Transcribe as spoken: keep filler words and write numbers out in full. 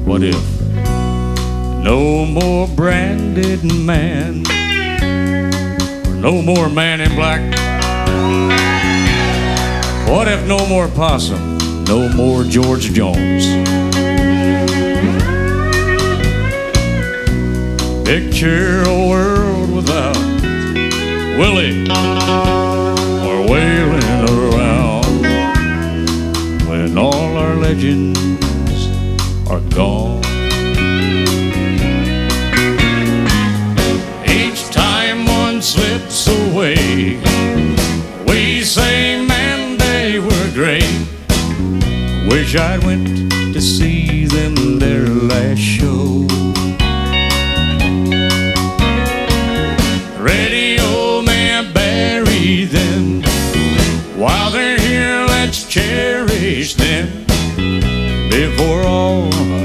What if no more Branded Man, or no more Man in Black? What if no more Possum, no more George Jones? Picture a world without Willie or Waylon around, when all our legends are gone. Each time one slips away, we say, man, they were great. Wish I'd went to see them